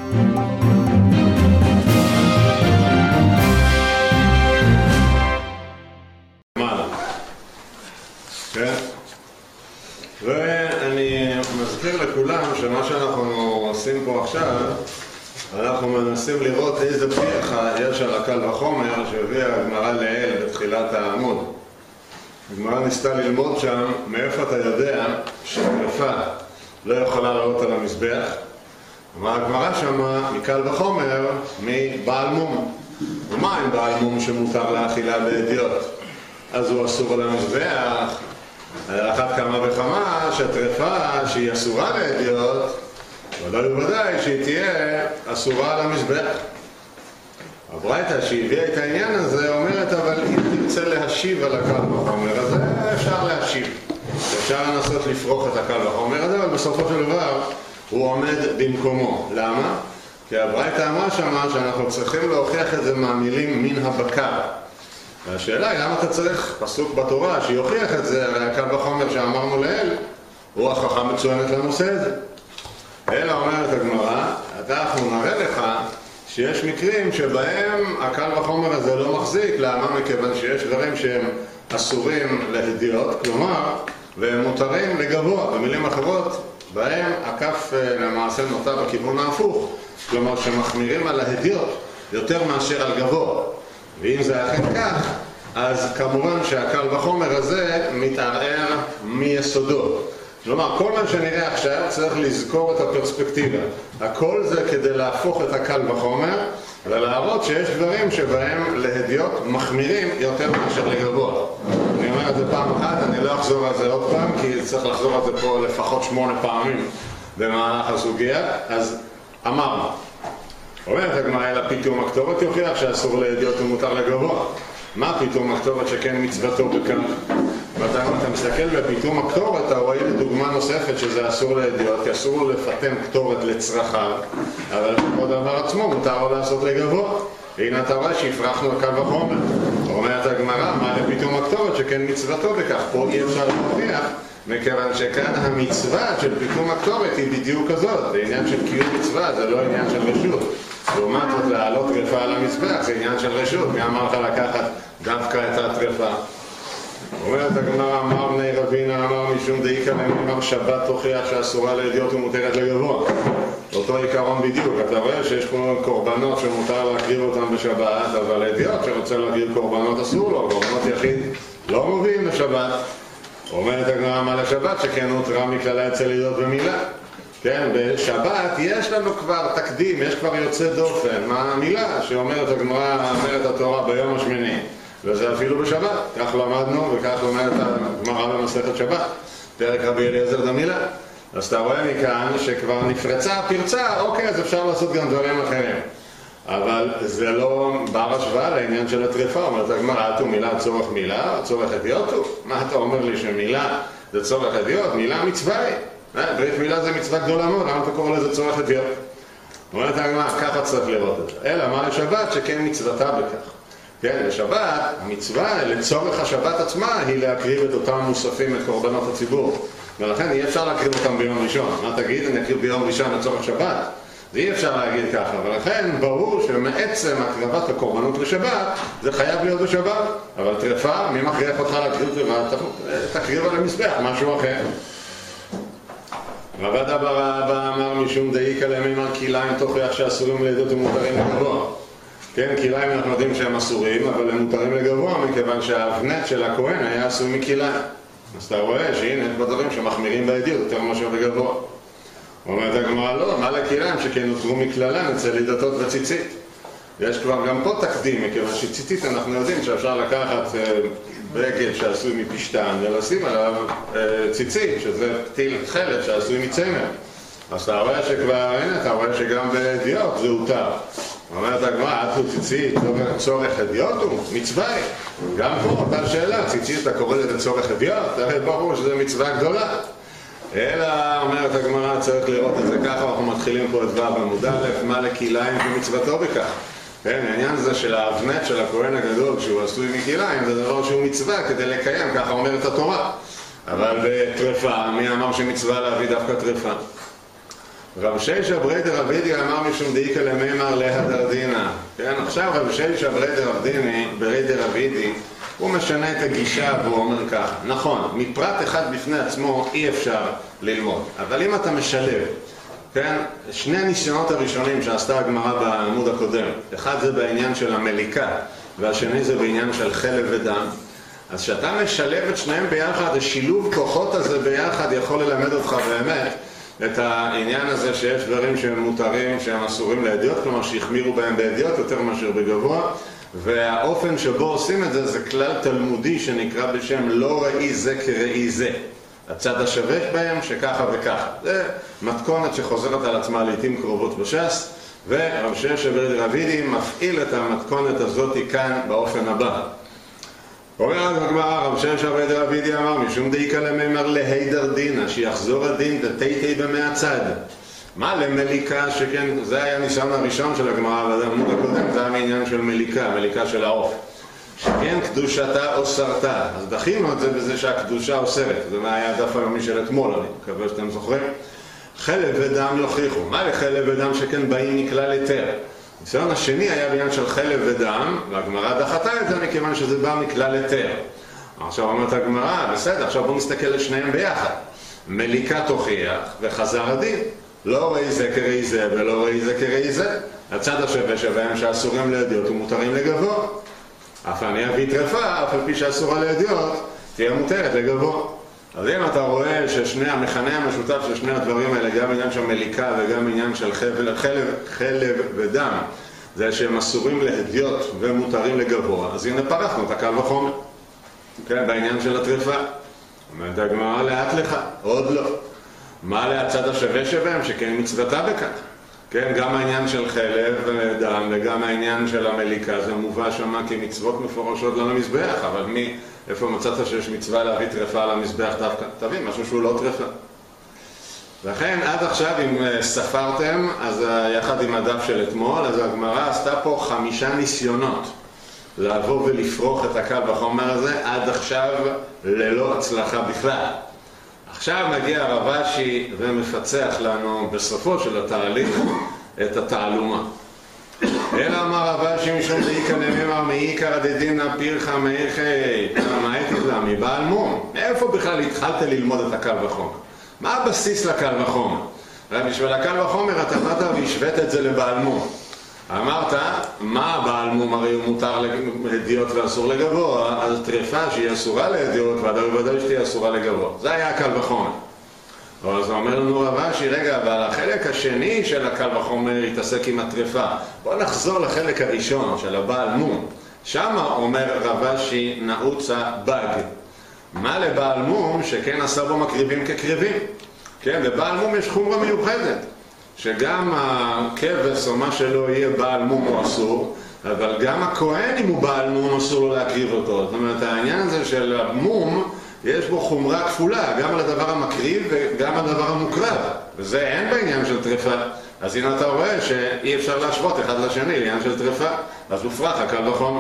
ואני מזכיר לכולם שמה שאנחנו עושים פה עכשיו, אנחנו מנסים לראות איזה פרחה יש על הקל וחומר שהביאה הגמרא לעיל בתחילת העמוד. הגמרא ניסתה ללמוד שם מאיפה אתה יודע שטרפה לא יכולה לעלות על המזבח. אמרה הגמרא שמה מקל וחומר מבעל מום. ומה עם בעל מום שמותר לאכילה באדיוט? אז הוא אסור על המזבח. אחת כמה וכמה שהטרפה שהיא אסורה לאדיוט, ודאי וודאי שהיא תהיה אסורה על המזבח. הברייתא שהביאה את העניין הזה אומרת, אבל אם תרצה להשיב על הקל וחומר הזה, אפשר להשיב. אפשר לנסות לפרוח את הקל וחומר הזה, אבל בסופו של דבר הוא עומד במקומו. למה? כי הברייתא אמרה שמה שאנחנו צריכים להוכיח את זה מהמילים מן הבקר. והשאלה היא למה אתה צריך פסוק בתורה שיוכיח את זה, הרי הקל וחומר שאמרנו לעיל הוא הוכחה מצוינת לנושא הזה. אלא אומרת הגמרא, אנחנו נראה לך שיש מקרים שבהם הקל וחומר הזה לא מחזיק. למה? מכיוון שיש דברים שהם אסורים להדיוט, כלומר, והם מותרים לגבוה. במילים אחרות, בהם הכף למעשה נוטה בכיוון ההפוך, כלומר שמחמירים על ההדיוט יותר מאשר על גבוה. ואם זה אכן כך, אז כמובן שהקל וחומר הזה מתערער מיסודו. כלומר, כל מה שנראה עכשיו צריך לזכור את הפרספקטיבה. הכל זה כדי להפוך את הקל וחומר ולהראות שיש דברים שבהם להדיוט מחמירים יותר מאשר לגבוה. אני אומר את זה פעם אחת, אני לא אחזור על זה עוד פעם, כי צריך לחזור על זה פה לפחות 8 פעמים במהלך הסוגיה. אז אמרנו, אומרת הגמרא, אלא פתאום הכתובת יוכיח שאסור להדיוט ומותר לגבוה. מה פתאום הכתובת שכן מצוותו בכך? ואתה מסתכל בפתאום הכתובת, אתה רואה דוגמה נוספת שזה אסור להדיוט, כי אסור לו לפתן כתובת לצרכיו, אבל לפחות דבר עצמו מותר לו לעשות לגבוה. והנה אתה רואה שהפרחנו הקל וחומר. אומרת הגמרא, מה לפתאום הכתובת שכן מצוותו בכך? פה אי אפשר להוכיח, מכיוון שכאן המצווה של פתאום הכתובת היא בדיוק כזאת. זה עניין של קיום מצווה, זה לא עניין של רשות. לעומת זאת, להעלות טרפה על המזבח זה עניין של רשות. מי אמר לך לקחת דווקא את הטרפה? אומרת הגמרא, אמר בני רבינה, אמר משום דאיקה אמר שבת תוכיח שאסורה להדיוט ומותרת לגבוה. אותו עיקרון בדיוק. אתה רואה שיש פה קורבנות שמותר להקריב אותם בשבת, אבל להדיוט שרוצה להקריב קורבנות אסור לו. קורבנות יחיד לא מובילים לשבת. אומרת הגמרא, מה לשבת שכן הותרה מכללה אצל הדיוט במילה. כן, בשבת יש לנו כבר תקדים, יש כבר יוצא דופן. מה המילה שאומרת הגמרא, אומרת התורה ביום השמיני? וזה אפילו בשבת, כך למדנו וכך אומרת הגמרא במסכת שבת, פרק רבי אליעזר דמילה. אז אתה רואה מכאן שכבר נפרצה הפרצה, אוקיי, אז אפשר לעשות גם דברים אחרים. אבל זה לא בר השוואה לעניין של הטרפה. אומרת הגמרא, אתו מילה צורך מילה, צורך אדיוטו. מה אתה אומר לי שמילה זה צורך אדיוט? מילה מצווה היא. ברית מילה זה מצווה גדולה מאוד, למה אתה קורא לזה צורך אדיוט? אומרת הגמרא, ככה צריך לראות את זה. אלא מה לשבת שכן מצוותה בכך. כן, לשבת, המצווה לצורך השבת עצמה היא להקריב את אותם מוספים, את קורבנות הציבור. ולכן אי אפשר להקריב אותם ביום ראשון. מה תגיד? אני אקריב ביום ראשון לצורך שבת? זה אי אפשר להגיד ככה. ולכן ברור שמעצם הקרבת הקורבנות לשבת זה חייב להיות בשבת. אבל טרפה, מי מכריח אותך להקריב טרפה? תקריב על המזבח, משהו אחר. רבד אבא אמר משום דאיקה למימר כליים תוכיח שאסורים להדיוט ומותרים לגבוה. כן, כליים אנחנו יודעים שהם אסורים, אבל הם מותרים לגבוה, מכיוון שהאבנט של הכהן היה אסור מכליים. אז אתה רואה שהנה יש בדברים שמחמירים בהדיוט יותר מאשר לגבוה. אומרת הגמרא, לא, מה לכליים שכן נותרו מכללן אצל דתות וציצית? יש כבר גם פה תקדים, מכיוון שציצית אנחנו יודעים שאפשר לקחת בגד שעשוי מפשטן ולשים עליו ציצית, שזה פתיל חלב שעשוי מצמר. אז אתה רואה שכבר, הנה, אתה רואה שגם בדיוט זה הותר. אומרת הגמרא, אתו ציצית, צורך אדיוט הוא מצווה. גם פה אותה שאלה, ציצית אתה קורא לזה צורך אדיוט? הרי ברור שזה מצווה גדולה. אלא אומרת הגמרא, צריך לראות את זה ככה, אנחנו מתחילים פה את ו' עמוד א', מה לכליים ומצוותו בכך. כן, העניין זה של האבנט של הכהן הגדול, כשהוא עשוי מכליים, זה דבר שהוא מצווה כדי לקיים, ככה אומרת התורה. אבל בטרפה, מי אמר שמצווה להביא דווקא טרפה? רב ששא ברי דרבידי אמר משום דאיכא למימר להדרדינה. כן, עכשיו רב ששא ברי דרבידי הוא משנה את הגישה והוא אומר ככה, נכון, מפרט אחד בפני עצמו אי אפשר ללמוד, אבל אם אתה משלב, כן, שני הניסיונות הראשונים שעשתה הגמרא בעמוד הקודם, אחד זה בעניין של המליקה והשני זה בעניין של חלב ודם, אז שאתה משלב את שניהם ביחד, השילוב כוחות הזה ביחד יכול ללמד אותך באמת את העניין הזה שיש דברים שהם מותרים, שהם אסורים לעדיות, כלומר שהחמירו בהם בעדיות יותר מאשר בגבוה, והאופן שבו עושים את זה זה כלל תלמודי שנקרא בשם לא ראי זה כראי זה, הצד השווה בהם שככה וככה. זה מתכונת שחוזרת על עצמה לעתים קרובות בש"ס, ורב ששא ברי דרבידי מפעיל את המתכונת הזאת כאן באופן הבא. אומר הגמרא, רב ששא ברי דרבידי אמר משום דאיכא למימר להידר דינא, שיחזור הדין דתיתי במהצד. מה למליקה, שכן זה היה הניסיון הראשון של הגמרא בעמוד הקודם, זה היה מעניין של מליקה של העוף, שכן קדושתה אוסרתה. אז דחינו את זה בזה שהקדושה אוסרת, זה היה הדף היומי של אתמול, אני מקווה שאתם זוכרים. חלב ודם יוכיחו. מה לחלב ודם שכן באים מכלל היתר? הניסיון השני היה בעניין של חלב ודם, והגמרא דחתה את זה מכיוון שזה בא מכלל היתר. עכשיו אומרת הגמרא, בסדר, עכשיו בואו נסתכל על שניהם ביחד. מליקה תוכיח וחזר הדין. לא ראי זה כראי זה ולא ראי זה כראי זה. הצד השווה שבהם שאסורים לעדיות ומותרים לגבוה. אף אני אביא טרפה, אף על פי שאסורה לעדיות, תהיה מותרת לגבוה. אז אם אתה רואה המכנה המשותף של שני הדברים האלה, גם עניין של מליקה וגם עניין של חלב ודם, זה שהם אסורים לעדיות ומותרים לגבוה, אז הנה פרחנו את הקל וחומר. כן, בעניין של הטרפה. אומרת הגמרא לאט לך, עוד לא. מה להצד השווה שבהם? שכן מצוותה בכך. כן, גם העניין של חלב ודם וגם העניין של המליקה זה מובא שמה כמצוות מפורשות לא למזבח, אבל איפה מצאת שיש מצווה להביא טרפה על המזבח דווקא? תבין, משהו שהוא לא טרפה. לכן עד עכשיו אם ספרתם, אז יחד עם הדף של אתמול, אז הגמרא עשתה פה 5 ניסיונות לבוא ולפרוח את הקל בחומר הזה, עד עכשיו ללא הצלחה בכלל. עכשיו מגיע רב אשי ומפצח לנו בסופו של התהליך את התעלומה. אלא אמר רב אשי משום דאיכא למימר מעיקרא דדינא פירחא מאיכי מאיתיך למי בעל מום. מאיפה בכלל התחלת ללמוד את הקל וחומר? מה הבסיס לקל וחומר? בשביל הקל וחומר אתה באת והשווית את זה לבעל מום. אמרת, מה בעל מום הרי הוא מותר לעדיות ואסור לגבוה, אז טרפה שהיא אסורה לעדיות ודאי שתהיה אסורה לגבוה. זה היה הקל וחומר. אז אומר לנו רב אשי, רגע, אבל החלק השני של הקל וחומר יתעסק עם הטרפה. בוא נחזור לחלק הראשון של הבעל מום. שם אומר רב אשי נעוצה בג. מה לבעל מום שכן עשה בו מקריבים כקריבים? כן, לבעל מום יש חומרה מיוחדת. שגם הכבש או מה שלא יהיה בעל מום הוא אסור, אבל גם הכהן אם הוא בעל מום אסור לו להקריב אותו. זאת אומרת, העניין הזה של המום יש בו חומרה כפולה, גם על הדבר המקריב וגם על הדבר המוקרב, וזה אין בעניין של טרפה. אז הנה אתה רואה שאי אפשר להשוות אחד לשני לעניין של טרפה, אז הופרח הקל וחומר.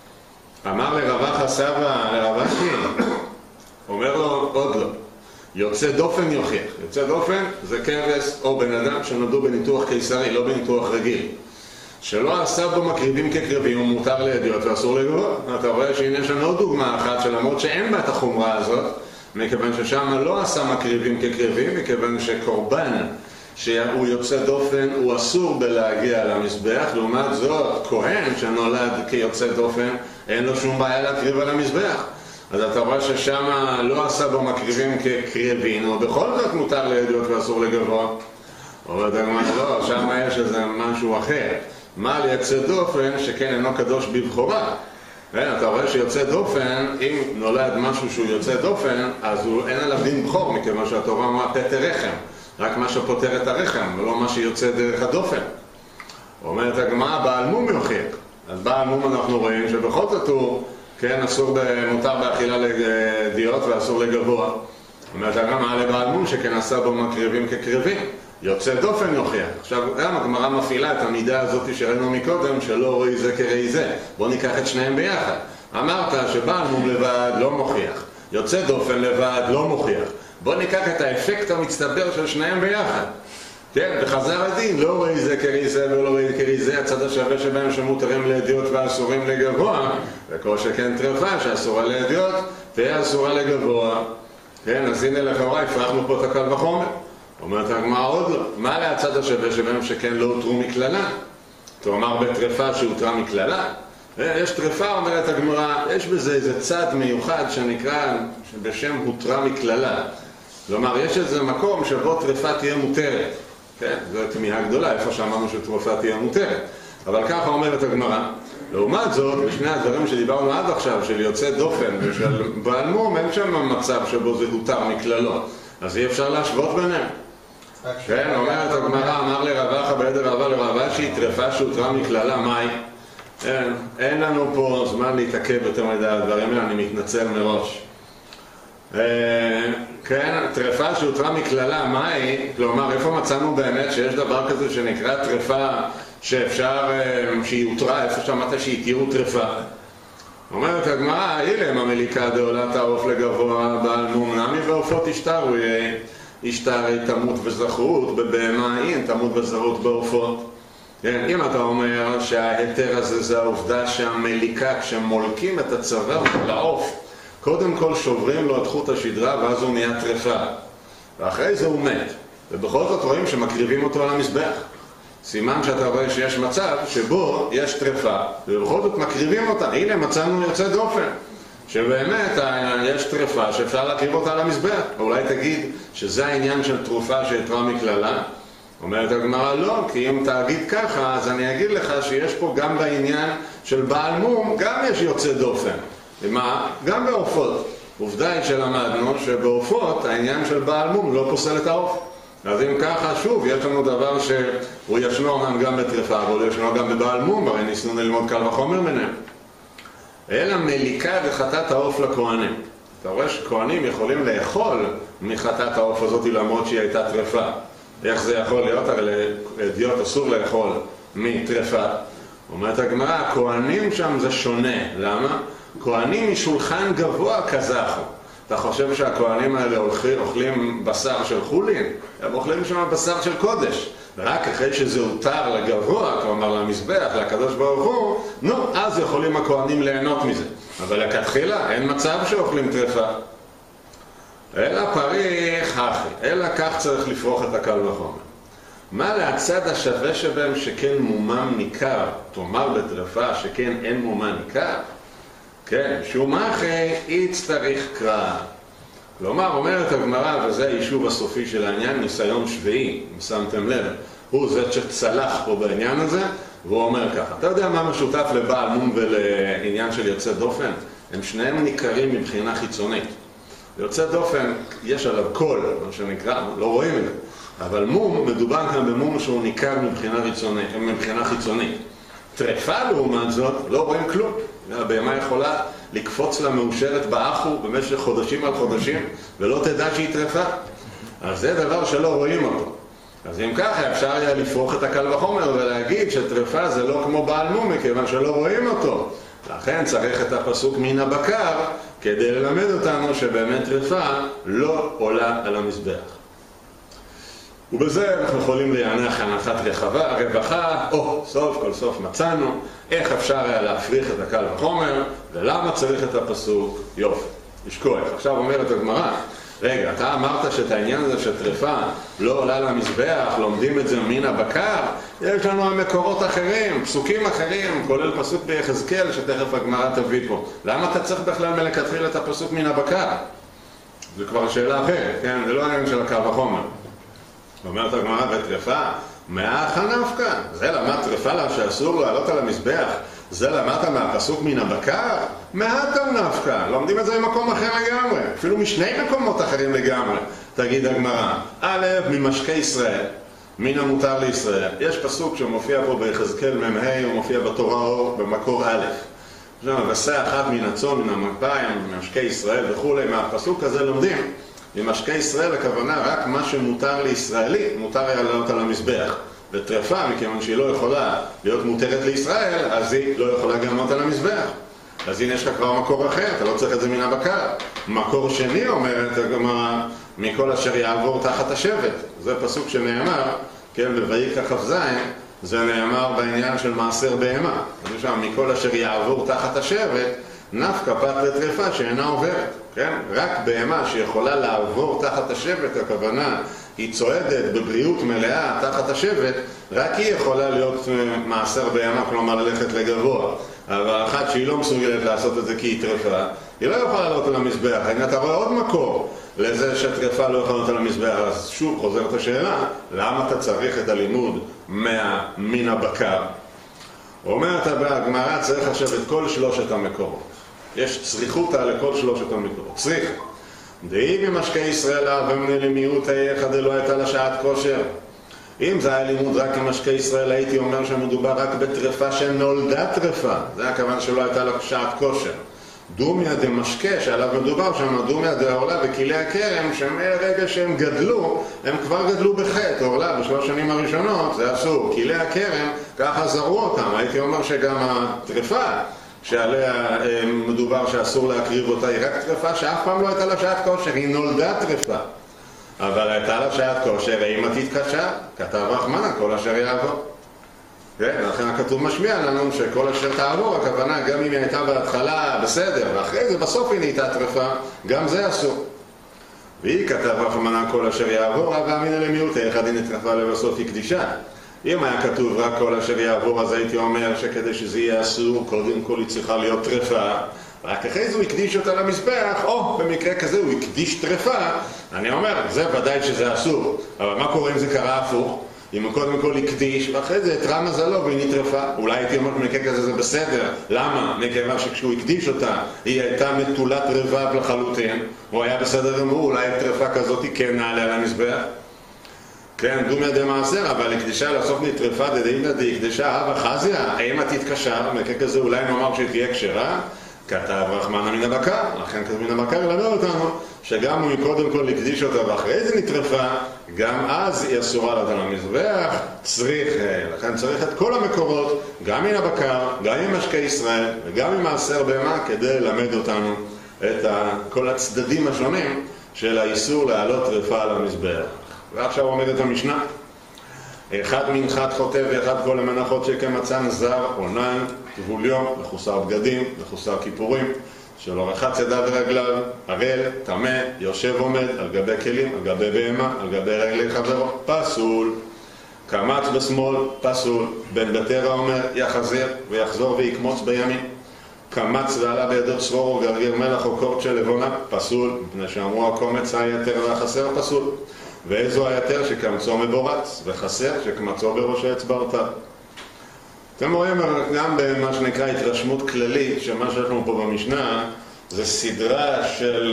אמר לרווח סבא לרב אשי, אומר לו עוד לא, יוצא דופן יוכיח. יוצא דופן זה כבש או בן אדם שנולדו בניתוח קיסרי, לא בניתוח רגיל, שלא עשה בו מקריבים כקריבים, הוא מותר לעדיות ואסור לגבוה. אתה רואה שהנה יש לנו עוד דוגמה אחת שלמרות שאין בה את החומרה הזאת, מכיוון ששם לא עשה מקריבים כקריבים, מכיוון שקורבן שהוא יוצא דופן הוא אסור בלהגיע למזבח. לעומת זאת כהן שנולד כיוצא דופן אין לו שום בעיה להקריב על המזבח. אז אתה רואה ששם לא עשה בו מקריבים כקריבים, ובכל זאת מותר לעדיות ואסור לגבוה. אבל אתה אומר, לא, שם יש איזה משהו אחר. מה ליוצא דופן שכן אינו קדוש בבחורה? אתה רואה שיוצא דופן, אם נולד משהו שהוא יוצא דופן, אז אין עליו דין בחור, מכיוון שהתורה אמרה פטר רחם. רק מה שפותר את הרחם, ולא מה שיוצא דרך הדופן. אומרת הגמרא, בעל מום יוכיח. אז בעל מום אנחנו רואים שבכל זאת הוא, כן, מותר באכילה לעדיות ואסור לגבוה. אומרת הגמרא לבעל מום שכן עשה בו מקריבים כקריבים. יוצא דופן יוכיח. עכשיו גם הגמרא מפעילה את המידה הזאת שראינו מקודם, שלא ראי זה כראי זה. בוא ניקח את שניהם ביחד. אמרת שבעל מום לבד לא מוכיח, יוצא דופן לבד לא מוכיח. בוא ניקח את האפקט המצטבר של שניהם ביחד. כן, וחזר הדין, לא רואה זה כרי זה ולא רואה כרי זה, הצד השווה שבהם שמותרים לאדיוט ואסורים לגבוה, וכל שכן טרפה שאסורה לאדיוט תהיה אסורה לגבוה. כן, אז הנה לכאורה הפרחנו פה את הקל וחומר. אומרת הגמרא עוד לא, מה להצד השווה שבהם שכן לא הותרו מכללה? תאמר בטרפה שהותרה מכללה? יש טרפה, אומרת הגמרא, יש בזה איזה צד מיוחד שנקרא בשם הותרה מכללה. כלומר, יש איזה מקום שבו טרפה תהיה מותרת. כן, זו תמיהה גדולה, איפה שאמרנו שטרפה תהיה מותרת. אבל ככה אומרת הגמרא. לעומת זאת, בשני הדברים שדיברנו עד עכשיו, של יוצא דופן ושל בעל מום, אין שם מצב שבו זה הותר מכללו. אז אי אפשר להשוות ביניהם. כן, אומרת הגמרא, אמר לרבחה בעדר רבה לרבה שהיא טרפה שהותרה מכללה, מהי? אין לנו פה זמן להתעכב יותר מדי הדברים האלה, אני מתנצל מראש. כן, טרפה שהותרה מכללה, מהי? כלומר, איפה מצאנו באמת שיש דבר כזה שנקרא טרפה שאפשר, שהיא הותרה, איפה שמעת שהיא תהיו טרפה? אומרת הגמרא, אילם המליקה דעולת העוף לגבוה בעל מום נמי ועופות ישתרו, ישתרי תמות וזכרות, בבהמה אין תמות וזכרות בעופות. כן, אם אתה אומר שההיתר הזה זה העובדה שהמליקה, כשמולקים את הצוואר של העוף, קודם כל שוברים לו את חוט השדרה ואז הוא נהיה טרפה, ואחרי זה הוא מת, ובכל זאת רואים שמקריבים אותו על המזבח. סימן שאתה רואה שיש מצב שבו יש טרפה ובכל זאת מקריבים אותה. הנה מצאנו יוצא דופן שבאמת יש טרפה שאפשר להקריב אותה על המזבח. אולי תגיד שזה העניין של תרופה שהתרה מכללה? אומרת הגמרא לא, כי אם תגיד ככה אז אני אגיד לך שיש פה גם בעניין של בעל מום גם יש יוצא דופן. ומה? גם בעופות. עובדה היא שלמדנו שבעופות העניין של בעל מום לא פוסל את העוף. אז אם ככה שוב יש לנו דבר שהוא ישנו גם בטרפה אבל ישנו גם בבעל מום, הרי ניסינו ללמוד קל וחומר ביניהם. אלא מליקה וחטאת העוף לכהנים. אתה רואה שכהנים יכולים לאכול מחטאת העוף הזאת למרות שהיא הייתה טרפה. איך זה יכול להיות? הרי לאדיוט אסור לאכול מטרפה. אומרת הגמרא, הכהנים שם זה שונה. למה? כהנים משולחן גבוה כזכו. אתה חושב שהכהנים האלה אוכלים בשר של חולין? הם אוכלים שם בשר של קודש. רק אחרי שזה הותר לגבוה, כלומר למזבח, לקדוש ברוך הוא, נו, אז יכולים הכהנים ליהנות מזה. אבל לכתחילה אין מצב שאוכלים טרפה. אלא פריך הכי, אלא כך צריך לפרוח את הקל וחומר. מה להצד השווה שבהם שכן מומם ניכר, תאמר בטרפה שכן אין מומם ניכר? כן, שום אחי יצטריך קרא. כלומר, אומרת הגמרא, וזה היישוב הסופי של העניין, ניסיון שביעי, אם שמתם לב, הוא זה שצלח פה בעניין הזה, והוא אומר ככה, אתה יודע מה משותף לבעל מום ולעניין של יוצא דופן? הם שניהם ניכרים מבחינה חיצונית. יוצא דופן, יש עליו קול, מה שנקרא, לא רואים את זה. אבל מום, מדובר כאן במום שהוא ניכר מבחינה חיצונית. טרפה לעומת זאת, לא רואים כלום. הבהמה יכולה לקפוץ לה מאושרת באחו במשך חודשים על חודשים, ולא תדע שהיא טרפה. אז זה דבר שלא רואים אותו. אז אם ככה אפשר היה לפרוח את הקל וחומר ולהגיד שטרפה זה לא כמו בעל מום, מכיוון שלא רואים אותו. לכן צריך את הפסוק מן הבקר כדי ללמד אותנו שבאמת טרפה לא עולה על המזבח. ובזה אנחנו יכולים להניח הנחת רווחה, סוף כל סוף מצאנו איך אפשר היה להפריך את הקל וחומר ולמה צריך את הפסוק. יופי, ישכוח. עכשיו אומרת הגמרא, רגע, אתה אמרת שאת העניין הזה שטרפה לא עולה למזבח, לומדים את זה מן הבקר, יש לנו מקורות אחרים, פסוקים אחרים, כולל פסוק ביחזקאל שתכף הגמרא תביא פה. למה אתה צריך בכלל מלכתחילה את הפסוק מן הבקר? זה כבר שאלה אחרת, כן? זה לא העניין של הקל וחומר. אומרת הגמרא בטרפה, מהאחא נפקא, זה למד טרפה לה שאסור לעלות על המזבח, זה למדת מהפסוק מן הבקר? מהאתא נפקא, לומדים את זה במקום אחר לגמרי, אפילו משני מקומות אחרים לגמרי. תגיד הגמרא, א', ממשקי ישראל, מן המותר לישראל. יש פסוק שמופיע פה ביחזקאל מ"ה, הוא מופיע בתורה במקור א'. ועשה אחד מן הצאן, מן המגפיים, ממשקי ישראל וכולי, מהפסוק הזה לומדים. ממשקי ישראל הכוונה רק מה שמותר לישראלי, מותר היה לעלות על המזבח. וטרפה, מכיוון שהיא לא יכולה להיות מותרת לישראל, אז היא לא יכולה גם לעלות על המזבח. אז הנה יש לך כבר מקור אחר, אתה לא צריך את זה מן הבקר. מקור שני אומרת הגמרא, מכל אשר יעבור תחת השבט. זה פסוק שנאמר כן, בויקרא כ"ז, זה נאמר בעניין של מעשר בהמה. שם, מכל אשר יעבור תחת השבט, נפקא פת לטרפה שאינה עוברת. כן? רק בהמה שיכולה לעבור תחת השבט, הכוונה, היא צועדת בבריאות מלאה תחת השבט, רק היא יכולה להיות מעשר בהמה, כלומר ללכת לגבוה. אבל אחת שהיא לא מסוגלת לעשות את זה כי היא טרפה, היא לא יכולה לעלות על המזבח. אם אתה רואה עוד מקור לזה שטרפה לא יכולה לעלות על המזבח, אז שוב חוזרת השאלה, למה אתה צריך את הלימוד מן הבקר? אומרת הגמרא, צריך עכשיו את כל שלושת המקורות. יש צריכותא לכל שלושת המקורות. צריך. דאי במשקי ישראל אהבמנה למיעוט היחד לא הייתה לה שעת כושר. אם זה היה לימוד רק למשקי ישראל, הייתי אומר שמדובר רק בטרפה שנולדה טרפה. זה הכוונה שלא הייתה לה שעת כושר. דומיה דמשקה, שעליו מדובר שם, דומיה דעורלה וכלי הכרם, שמהרגע שהם גדלו, הם כבר גדלו בחטא. עורלה בשלוש שנים הראשונות, זה אסור. כלי הכרם, ככה זרו אותם. הייתי אומר שגם הטרפה, שעליה מדובר שאסור להקריב אותה, היא רק טרפה שאף פעם לא הייתה לה שעת כושר, היא נולדה טרפה. אבל הייתה לה שעת כושר, אם את תתקשה, כתב רחמנא, כל אשר יעבור. כן, לכן הכתוב משמיע לנו שכל אשר תעבור, הכוונה גם אם היא הייתה בהתחלה בסדר, ואחרי זה בסוף היא נהייתה טרפה, גם זה אסור. והיא כתב רחמנא כל אשר יעבור, אבל אמינא למיעוטה, אחד היא נטרפה לבסוף היא קדישה. אם היה כתוב רק כל אשר יעבור, אז הייתי אומר שכדי שזה יהיה אסור, קודם כל היא צריכה להיות טרפה, רק אחרי זה הוא הקדיש אותה למזבח, או במקרה כזה הוא הקדיש טרפה, אני אומר, זה ודאי שזה אסור. אבל מה קורה אם זה קרה הפוך? אם הוא קודם כל הקדיש, ואחרי זה התרע מזלו והיא נטרפה. אולי הייתי אומר במקרה כזה זה בסדר. למה? מכיוון שכשהוא הקדיש אותה, היא הייתה נטולת רבב לחלוטין, הוא היה בסדר גמור, אולי טרפה כזאת היא כן נעלה על המזבח. כן, דומיה דמעשר, אבל הקדישה לסוף נטרפה דדאימא דקדישה הווה חזיא, האם את תתקשר, במקרה כזה אולי נאמר שהיא תהיה כשרה, כתב רחמנא מן הבקר, לכן כתב מן הבקר ילמד אותנו שגם הוא קודם כל הקדיש אותה ואחרי זה נטרפה, גם אז היא אסורה לעלות על המזבח, לכן צריך את כל המקורות, גם מן הבקר, גם עם משקי ישראל וגם עם מעשר בהמה, כדי ללמד אותנו את כל הצדדים השונים של האיסור להעלות טרפה על המזבח. ועכשיו עומדת המשנה, אחד מנחת חוטא ואחד כל המנחות שכמצן זר, עונן, טבול יום, מחוסר בגדים, מחוסר כיפורים, שלא רחץ ידיו ורגליו, ערל, טמא, יושב עומד, על גבי כלים, על גבי בהמה, על גבי רגלי חברו, פסול. קמץ בשמאל, פסול. בן בתרא אומר, יחזיר ויחזור ויקמוץ בימין. קמץ ועלה בידו צרור או גרגיר מלח או קורט של לבונה, פסול, מפני שאמרו הקומץ היתר והחסר, פסול. ואיזו היתר שקמצו מבורץ, וחסר שקמצו בראש האצבעותיו. אתם רואים גם במה שנקרא התרשמות כללית, שמה שיש לנו פה במשנה זה סדרה של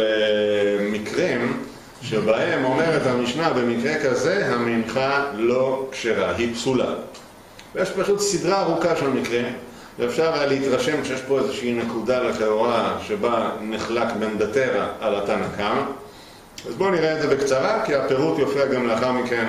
מקרים שבהם אומרת המשנה במקרה כזה המנחה לא כשרה, היא פסולה. ויש פשוט סדרה ארוכה של מקרים, ואפשר היה להתרשם שיש פה איזושהי נקודה לכאורה שבה נחלק בן בתרא על התנא קמא. אז בואו נראה את זה בקצרה, כי הפירוט יופיע גם לאחר מכן,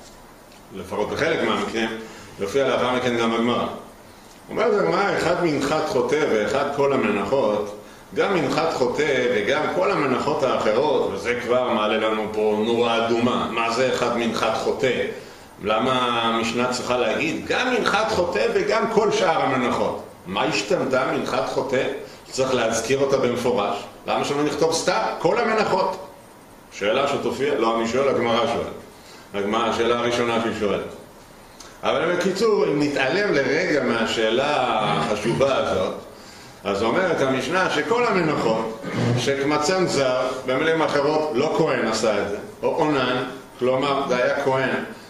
לפחות בחלק מהמקרים, יופיע לאחר מכן גם בגמרא. אומרת הגמרא, אחד מנחת חוטא ואחד כל המנחות, גם מנחת חוטא וגם כל המנחות האחרות, וזה כבר מעלה לנו פה נורה אדומה. מה זה אחד מנחת חוטא? למה המשנה צריכה להגיד גם מנחת חוטא וגם כל שאר המנחות? מה השתנתה מנחת חוטא? צריך להזכיר אותה במפורש. למה שלא נכתוב סתם? כל המנחות. שאלה שתופיע, לא אני שואל, הגמרא שואל. השאלה הראשונה שהיא שואלת. אבל בקיצור, אם נתעלם לרגע מהשאלה החשובה הזאת, אז אומרת המשנה שכל המנחות שקמצן זר, במילים אחרות לא כהן עשה את זה, או עונן, כלומר זה היה כהן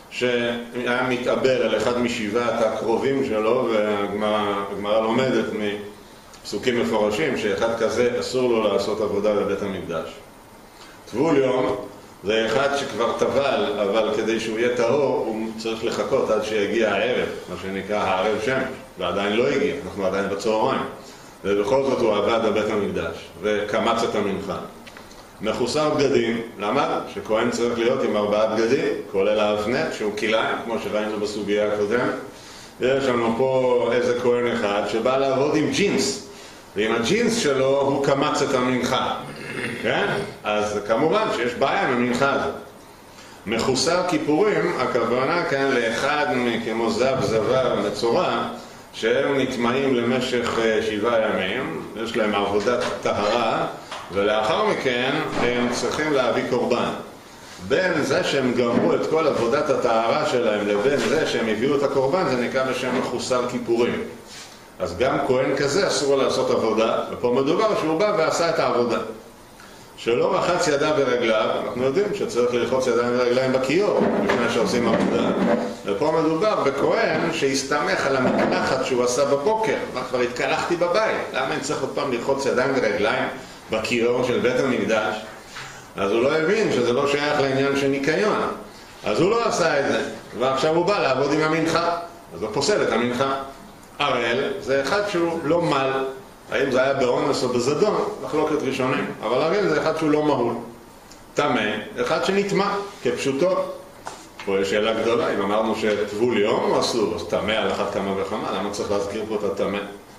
שהיה מתאבל על אחד משבעת הקרובים שלו, והגמרא לומדת מפסוקים מפורשים שאחד כזה אסור לו לעשות עבודה בבית המקדש. טבול יום זה אחד שכבר טבל, אבל כדי שהוא יהיה טהור הוא צריך לחכות עד שיגיע הערב, מה שנקרא הערב שמש, ועדיין לא הגיע, אנחנו עדיין בצהריים, ובכל זאת הוא עבד בבית המקדש וקמץ את המנחה. מחוסר בגדים, למה? שכהן צריך להיות עם 4 בגדים, כולל האבנט שהוא כלאיים, כמו שראינו בסוגיה הקודמת. יש לנו פה איזה כהן אחד שבא לעבוד עם ג'ינס, ועם הג'ינס שלו הוא קמץ את המנחה. כן? אז כמובן שיש בעיה עם המנחה הזאת. מחוסר כיפורים, הכוונה כאן לאחד כמו זב, זבה, מצורע, שהם נטמעים למשך 7 ימים, יש להם עבודת טהרה, ולאחר מכן הם צריכים להביא קורבן. בין זה שהם גמרו את כל עבודת הטהרה שלהם לבין זה שהם הביאו את הקורבן, זה נקרא בשם מחוסר כיפורים. אז גם כהן כזה אסור לעשות עבודה, ופה מדובר שהוא בא ועשה את העבודה. שלא רחץ ידיו ורגליו, אנחנו יודעים שצריך ללחוץ ידיים ורגליים בכיור לפני שעושים עבודה. ופה מדובר בכהן שהסתמך על המקלחת שהוא עשה בבוקר. כבר התקלחתי בבית, למה אני צריך עוד פעם ללחוץ ידיים ורגליים בכיור של בית המקדש? אז הוא לא הבין שזה לא שייך לעניין של ניקיון. אז הוא לא עשה את זה, ועכשיו הוא בא לעבוד עם המנחה. אז הוא פוסל את המנחה. ערל זה אחד שהוא לא מל. האם זה היה באונס או בזדון? מחלוקת ראשונים. אבל ערל זה אחד שהוא לא מהול. טמא, אחד שנטמא, כפשוטו. פה יש שאלה גדולה, אם אמרנו שטבול יום או אסור, אז טמא על אחת כמה וכמה, למה צריך להזכיר פה את הטמא?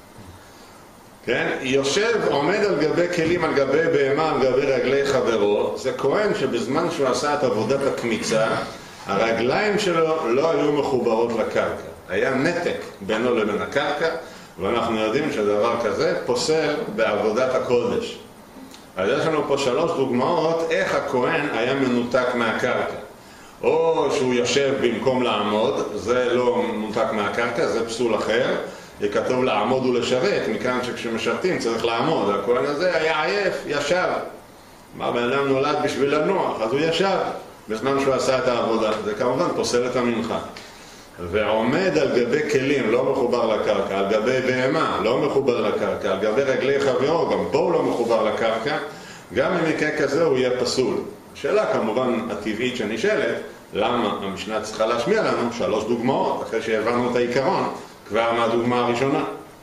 כן? יושב, עומד על גבי כלים, על גבי בהמה, על גבי רגלי חברו. זה כהן שבזמן שהוא עשה את עבודת הקמיצה, הרגליים שלו לא היו מחוברות לקרקע. היה נתק בינו לבין הקרקע, ואנחנו יודעים שדבר כזה פוסל בעבודת הקודש. אז יש לנו פה 3 דוגמאות איך הכהן היה מנותק מהקרקע. או שהוא יושב במקום לעמוד, זה לא מנותק מהקרקע, זה פסול אחר. כתוב לעמוד ולשרת, מכאן שכשמשרתים צריך לעמוד. הכהן הזה היה עייף, ישב. מה בן אדם נולד בשביל לנוח, אז הוא ישב בזמן שהוא עשה את העבודה. זה כמובן פוסל את המנחה. ועומד על גבי כלים, לא מחובר לקרקע, על גבי בהמה, לא מחובר לקרקע, על גבי רגלי חברו, גם פה הוא לא מחובר לקרקע, גם במקרה כזה הוא יהיה פסול. השאלה כמובן הטבעית שנשאלת, למה המשנה צריכה להשמיע לנו 3 דוגמאות, אחרי שהבנו את העיקרון, כבר מהדוגמה הראשונה.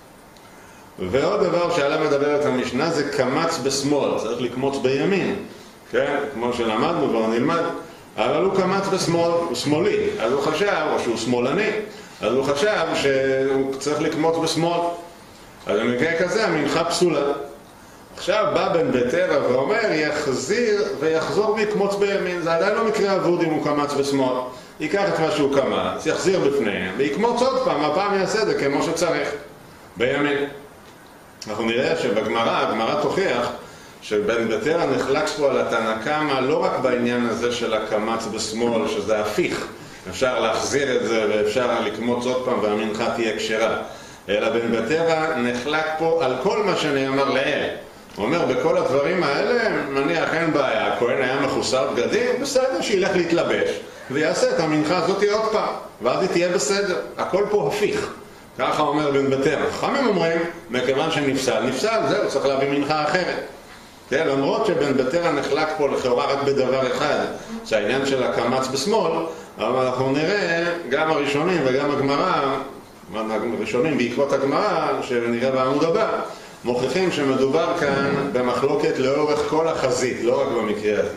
ועוד דבר שעליו מדברת המשנה זה קמץ בשמאל, צריך לקמוץ בימין, כן? כמו שלמדנו כבר נלמד. אבל הוא קמץ בשמאל, הוא שמאלי, אז הוא חשב, או שהוא שמאלני, אז הוא חשב שהוא צריך לקמוץ בשמאל. אז במקרה כזה המנחה פסולה. עכשיו בא בן ביתרא ואומר, יחזיר ויחזור ויקמוץ בימין. זה עדיין לא מקרה אבוד אם הוא קמץ בשמאל. ייקח את מה שהוא קמץ, יחזיר בפניהם, ויקמוץ עוד פעם, הפעם יעשה את זה כמו שצריך, בימין. אנחנו נראה שבגמרא, הגמרא תוכיח, שבן ביתרא נחלק פה על התנא קמא לא רק בעניין הזה של הקמץ בשמאל, שזה הפיך, אפשר להחזיר את זה ואפשר לקמוץ עוד פעם והמנחה תהיה כשרה, אלא בן ביתרא נחלק פה על כל מה שנאמר לעיל. הוא אומר, בכל הדברים האלה, מניח אין בעיה, הכהן היה מחוסר בגדים, בסדר, שילך להתלבש ויעשה את המנחה הזאת עוד פעם, ואז היא תהיה בסדר. הכל פה הפיך, ככה אומר בן ביתרא. חכמים אומרים, מכיוון שנפסל, זהו, צריך להביא מנחה אחרת. כן, למרות שבן ביתרא נחלק פה לכאורה רק בדבר אחד, זה העניין של הקמץ בשמאל, אבל אנחנו נראה גם הראשונים וגם הגמרא, הראשונים בעקבות הגמרא, שנראה בעמוד הבא, מוכיחים שמדובר כאן במחלוקת לאורך כל החזית, לא רק במקרה הזה.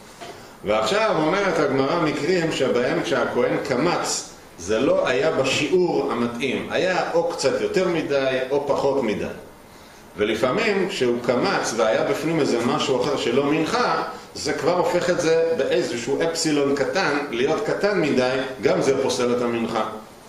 ועכשיו אומרת הגמרא מקרים שבהם כשהכהן קמץ, זה לא היה בשיעור המתאים, היה או קצת יותר מדי או פחות מדי. ולפעמים כשהוא קמץ והיה בפנים איזה משהו אחר שלא מנחה, זה כבר הופך את זה באיזשהו אפסילון קטן, להיות קטן מדי, גם זה פוסל את המנחה.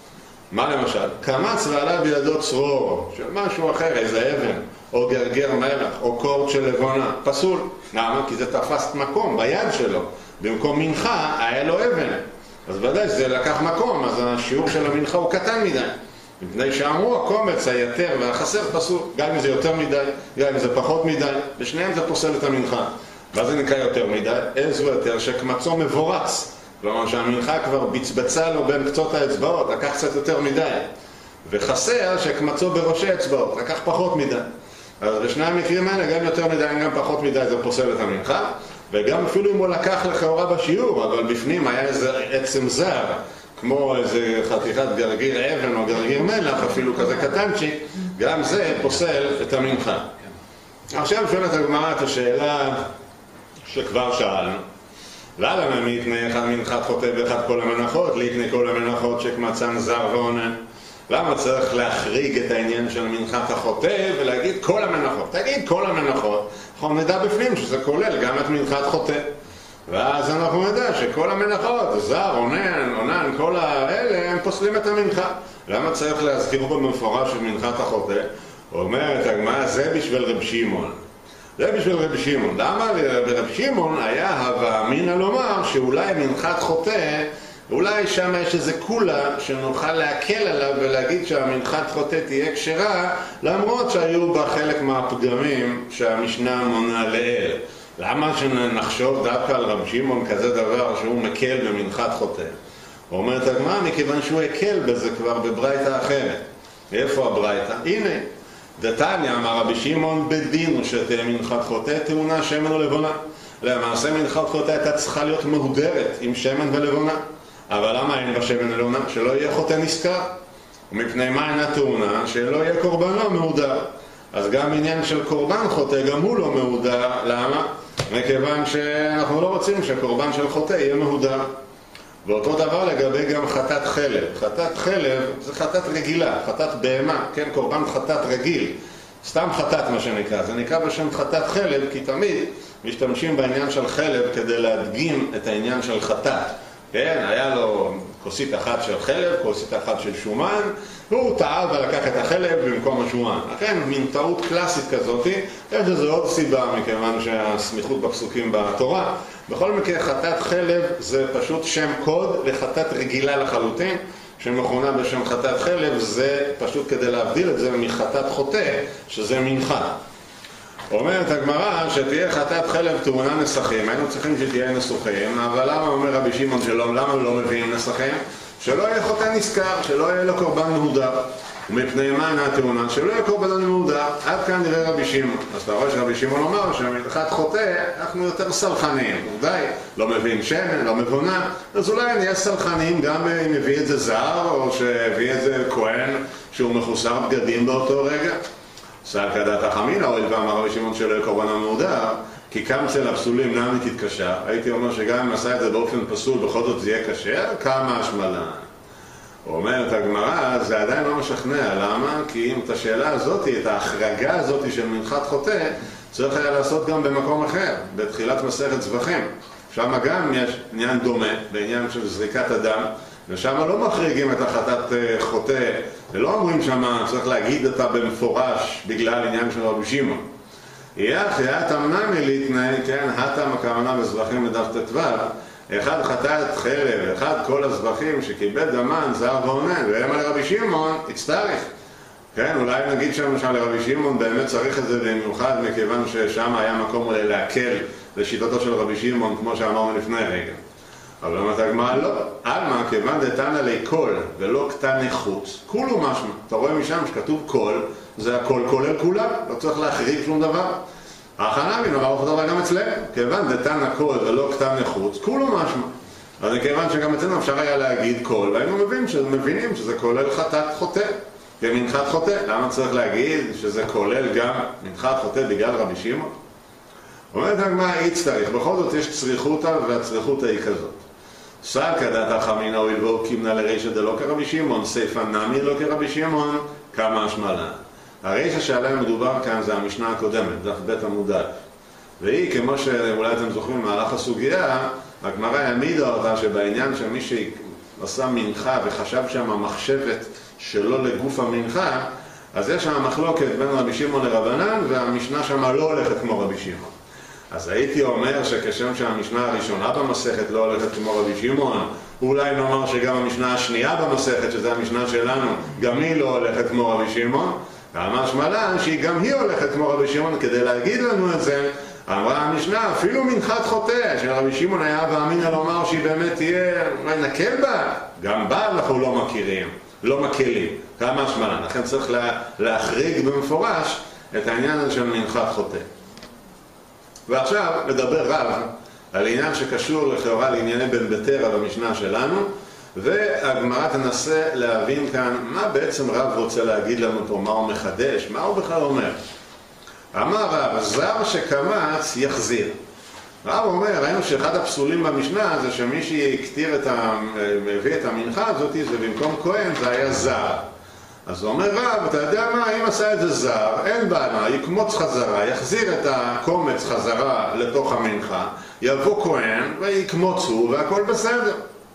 מה למשל? קמץ ועלה בידו צרור של משהו אחר, איזה אבן, או גרגר מלח, או קורט של לבונה, פסול. למה? כי זה תפס מקום ביד שלו. במקום מנחה היה לו אבן. אז ודאי שזה לקח מקום, אז השיעור של המנחה הוא קטן מדי. מפני שאמרו הקומץ היתר והחסר פסול, גם אם זה יותר מדי, גם אם זה פחות מדי, בשניהם זה פוסל את המנחה. ואז זה נקרא יותר מדי, איזו יותר שקמצו מבורץ, כלומר שהמנחה כבר בצבצה לו בין קצות האצבעות, לקח קצת יותר מדי. וחסר שקמצו בראשי אצבעות, לקח פחות מדי. אז בשני המקרים האלה, גם יותר מדי, גם פחות מדי, זה פוסל את המנחה. וגם אפילו אם הוא לקח לכאורה בשיעור, אבל בפנים היה איזה עצם זר, כמו איזה חתיכת גרגיר אבן או גרגיר מלח, אפילו כזה קטנצ'יק, גם זה פוסל את המנחה. עכשיו שואלת הגמרא את השאלה שכבר שאלנו. למה מתנה אחד מנחת חוטא ואחד כל המנחות, להתנה כל המנחות שקמצן זר ועונן? למה צריך להחריג את העניין של מנחת החוטא ולהגיד כל המנחות? תגיד כל המנחות, אנחנו נדע בפנים שזה כולל גם את מנחת חוטא. ואז אנחנו נדע שכל המנחות, זר, עונן, כל האלה, הם פוסלים את המנחה. למה צריך להזכיר פה במפורש את מנחת החוטא? אומרת הגמרא, זה בשביל רב שמעון. זה בשביל רב שמעון. למה לרב שמעון היה הווה אמינא לומר שאולי מנחת חוטא, אולי שם יש איזה קולה שנוכל להקל עליו ולהגיד שהמנחת חוטא תהיה כשרה, למרות שהיו בה חלק מהפגמים שהמשנה מונה לאל. למה שנחשוב דווקא על רב שמעון כזה דבר שהוא מקל במנחת חוטא? אומרת הגמרא, מכיוון שהוא הקל בזה כבר בברייתא אחרת. איפה הברייתא? הנה, דתניא אמר רבי שמעון בדין שתהיה מנחת חוטא טעונה שמן ולבונה. למעשה מנחת חוטא הייתה צריכה להיות מהודרת עם שמן ולבונה. אבל למה אין בה שמן ולבונה? שלא יהיה חוטא נזכר. ומפני מה אינה טעונה? שלא יהיה קורבנו מהודר. אז גם עניין של קורבן חוטא, גם הוא לא מהודר. למה? מכיוון שאנחנו לא רוצים שקורבן של חוטא יהיה מהודר. ואותו דבר לגבי גם חטאת חלב. חטאת חלב זה חטאת רגילה, חטאת בהמה, כן, קורבן חטאת רגיל. סתם חטאת מה שנקרא, זה נקרא בשם חטאת חלב, כי תמיד משתמשים בעניין של חלב כדי להדגים את העניין של חטאת. כן, היה לו כוסית אחת של חלב, כוסית אחת של שומן, והוא טעה ולקח את החלב במקום השומן. לכן, מין טעות קלאסית כזאת, יש לזה עוד סיבה, מכיוון שהסמיכות בפסוקים בתורה. בכל מקרה, חטאת חלב זה פשוט שם קוד לחטאת רגילה לחלוטין, שמכונה בשם חטאת חלב, זה פשוט כדי להבדיל את זה מחטאת חוטא, שזה מנחה. אומרת הגמרא שתהיה חטאת חלב טעונה נסכים, היינו צריכים שתהיה נסוכים, אבל למה אומר רבי שמעון שלום, למה לא מביאים נסכים? שלא יהיה חוטא נזכר, שלא יהיה לו קורבן מהודר. ומפני מה אינה טעונה? שלא יהיה קורבן מהודר. עד כאן נראה רבי שמעון. אז אתה רואה שרבי שמעון אומר שמנחת חוטא אנחנו יותר סלחניים. די, לא מבין שמן, לא מבונה. אז אולי נהיה סלחניים גם אם הביא את זה זר, או שהביא את זה כהן שהוא מחוסר בגדים באותו רגע. סל כדת החמינא, הואיל ואמר רבי שמעון שלא יהיה קורבן מהודר, כי קמצא לפסולים למה תתקשר? הייתי אומר שגם אם עשה את זה באופן פסול, בכל זאת זה יהיה קשר, כמה השמלה. אומרת הגמרא, זה עדיין לא משכנע. למה? כי אם את השאלה הזאת, את ההחרגה הזאת של מנחת חוטא, צריך היה לעשות גם במקום אחר, בתחילת מסכת זבחים. שם גם יש עניין דומה, בעניין של זריקת הדם, ושם לא מחריגים את החטאת חוטא, ולא אומרים שם, צריך להגיד אותה במפורש, בגלל עניין של רבי שמעון. יהיה תמנע מלהתנהל, כן, התם הכוונה בזבחים בדף ט"ו, אחד חטאת חלב, אחד כל הזבחים שקיבל דמן, זר ועונן, והם על רבי שמעון, הצטריך. כן, אולי נגיד שם לרבי שמעון באמת צריך את זה במיוחד, מכיוון ששם היה מקום אולי להקל לשיטתו של רבי שמעון, כמו שאמרנו לפני רגע. אבל אומרת הגמרא לא, עלמא כיוון דתנא ליה כל ולא קטני חוץ, כולו משמע. אתה רואה משם שכתוב כל, זה הכל כולל כולם, לא צריך להחריג שום דבר. ההכנה מן אמר אותו דבר גם אצלנו, כיוון דתנא כל ולא קטני חוץ, כולו משמע. אז כיוון שגם אצלנו אפשר היה להגיד כל, והיינו מבינים שזה כולל חטאת חוטא, כמנחת חוטא. למה צריך להגיד שזה כולל גם מנחת חוטא בגלל רבי שמעון? אומרת הגמרא, יצטריך, בכל זאת יש צריכותא, והצריכותא היא כזאת. סל כדת החמינא הואיל והוא קימנא לרישא דלא כרבי שמעון, סייפא נמי לא כרבי שמעון, כמה השמלה. הרישא שעליה מדובר כאן זה המשנה הקודמת, דף ב' עמוד א'. והיא, כמו שאולי אתם זוכרים במהלך הסוגיה, הגמרא העמידה אותה שבעניין שמי שעשה מנחה וחשב שם המחשבת שלא לגוף המנחה, אז יש שם מחלוקת בין רבי שמעון לרבנן, והמשנה שם לא הולכת כמו רבי שמעון. אז הייתי אומר שכשם שהמשנה הראשונה במסכת לא הולכת כמו רבי שמעון, אולי נאמר שגם המשנה השנייה במסכת, שזה המשנה שלנו, גם היא לא הולכת כמו רבי שמעון. והמשמע לן שהיא גם היא הולכת כמו רבי שמעון. כדי להגיד לנו את זה, אמרה המשנה, אפילו מנחת חוטא, שרבי שמעון היה ואמינא לומר שהיא באמת תהיה, אולי נקל בה, גם בה אנחנו לא מכירים, לא מקלים. כמה משמע לן, לכן צריך להחריג במפורש את העניין הזה של מנחת חוטא. ועכשיו לדבר רב על עניין שקשור לכאורה לענייני בן בתרא במשנה שלנו, והגמרא תנסה להבין כאן מה בעצם רב רוצה להגיד לנו פה, מה הוא מחדש, מה הוא בכלל אומר. אמר רב, זר שקמץ יחזיר. רב אומר, ראינו שאחד הפסולים במשנה זה שמי שהקטיר הביא את המנחה הזאת, זה במקום כהן, זה היה זר. אז הוא אומר רב, אתה יודע מה, אם עשה את זה זר, אין בעיה, יקמוץ חזרה, יחזיר את הקומץ חזרה לתוך המנחה, יבוא כהן ויקמוצו והכל בסדר.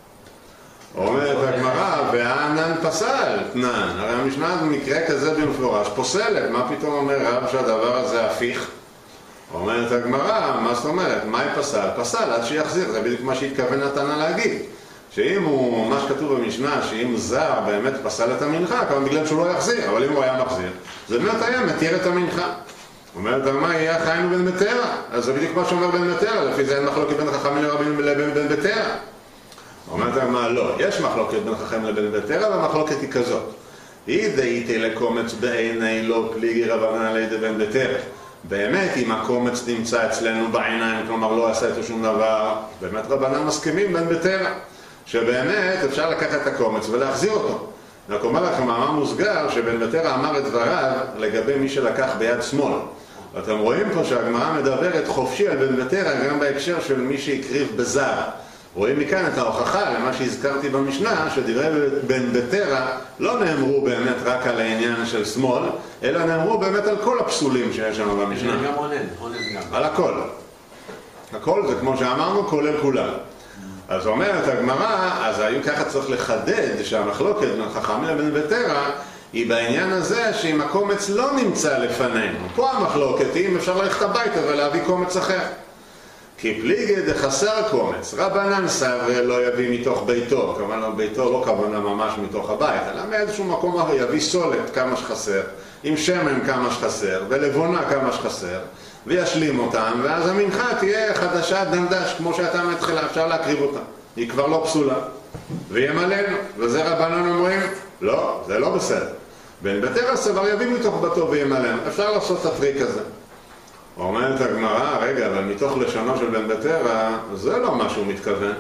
אומרת הגמרא, והענן פסל, תנן. הרי המשנה במקרה כזה במפורש פוסלת, מה פתאום אומר רב שהדבר הזה הפיך? אומרת הגמרא, מה זאת אומרת? מה פסל? פסל עד שיחזיר, זה בדיוק מה שהתכוון התנא להגיד. שאם הוא, מה שכתוב במשנה, שאם זר באמת פסל את המנחה, כמובן בגלל שהוא לא יחזיר, אבל אם הוא היה מחזיר, זה באמת היה מתיר את המנחה. אומרת הגמרא, יהיה חיינו בן בתרא, אז זה בדיוק מה שאומר בן בתרא, לפי זה אין מחלוקת בין חכמים לרבים לבין בן בתרא. אומרת הגמרא, לא, יש מחלוקת בין חכמים לבין בתרא, והמחלוקת היא כזאת. היא דאיתי לקומץ בעיני לא פליגי רבנן לידי בן בתרא. באמת, אם הקומץ נמצא אצלנו בעיניים, כלומר לא עשה איתו שום דבר, באמת רבנן מסכימים בן בתרא. שבאמת אפשר לקחת את הקומץ ולהחזיר אותו. רק אומר לכם, מאמר מוסגר שבן בתרא אמר את דבריו לגבי מי שלקח ביד שמאל. ואתם רואים פה שהגמרא מדברת חופשי על בן בתרא גם בהקשר של מי שהקריב בזר. רואים מכאן את ההוכחה למה שהזכרתי במשנה, שדברי בן בתרא לא נאמרו באמת רק על העניין של שמאל, אלא נאמרו באמת על כל הפסולים שיש שם במשנה. גם עונן גם. על הכל. הכל זה כמו שאמרנו, כולל כולם. אז אומרת הגמרא, אז היו ככה צריך לחדד שהמחלוקת בין חכמים לבין בתרא היא בעניין הזה שאם הקומץ לא נמצא לפנינו. פה המחלוקת היא אם אפשר ללכת הביתה ולהביא קומץ אחר. כי פליגי דחסר קומץ, רבנן סבר לא יביא מתוך ביתו, כמובן ביתו לא כוונה ממש מתוך הבית, אלא מאיזשהו מקום אחר יביא סולת כמה שחסר, עם שמן כמה שחסר, ולבונה כמה שחסר, וישלים אותם, ואז המנחה תהיה חדשה דנדש, כמו שהייתה מתחילה, אפשר להקריב אותה. היא כבר לא פסולה. וימלאנו, וזה רבנן אומרים, לא, זה לא בסדר. בן בתרא סבר יביא מתוך ביתו וימלאנו, אפשר לעשות את הטריק הזה. אומרת הגמרא, רגע, אבל מתוך לשונו של בן בתרא, זה לא מה שהוא מתכוון.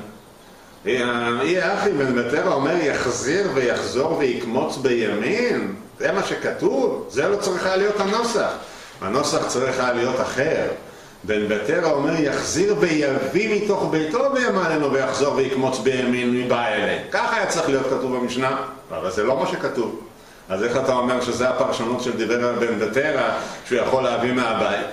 יהיה אחי בן בתרא אומר יחזיר ויחזור ויקמוץ בימין, זה מה שכתוב, זה לא צריכה להיות הנוסח. הנוסח צריכה להיות אחר. בן בתרא אומר יחזיר ויביא מתוך ביתו וימלאנו ויחזור ויקמוץ בימין מבא אלה. ככה היה צריך להיות כתוב במשנה, אבל זה לא מה שכתוב. אז איך אתה אומר שזה הפרשנות של דברי בן בתרא שהוא יכול להביא מהבית?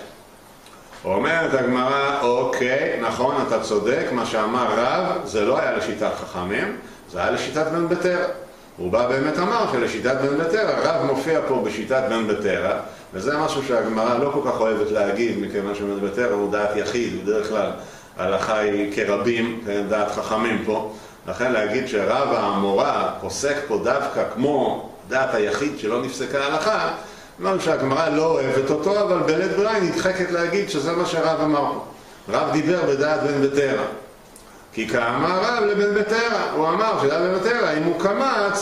אומרת הגמרא, אוקיי, נכון, אתה צודק, מה שאמר רב זה לא היה לשיטת חכמים, זה היה לשיטת בן בתרא. הוא בא באמת אמר שלשיטת בן בתרא, רב מופיע פה בשיטת בן בתרא, וזה משהו שהגמרא לא כל כך אוהבת להגיד, מכיוון שבן בתרא הוא דעת יחיד, בדרך כלל ההלכה היא כרבים, דעת חכמים פה, לכן להגיד שרב האמורה פוסק פה דווקא כמו דעת היחיד שלא נפסקה ההלכה, לא שהגמרא לא אוהבת אותו, אבל בלית ברירה נדחקת להגיד שזה מה שרב אמר פה. רב דיבר בדעת בן בתרא. כי כאמר רב לבן בתרא, הוא אמר שדעת בן בתרא, אם הוא קמץ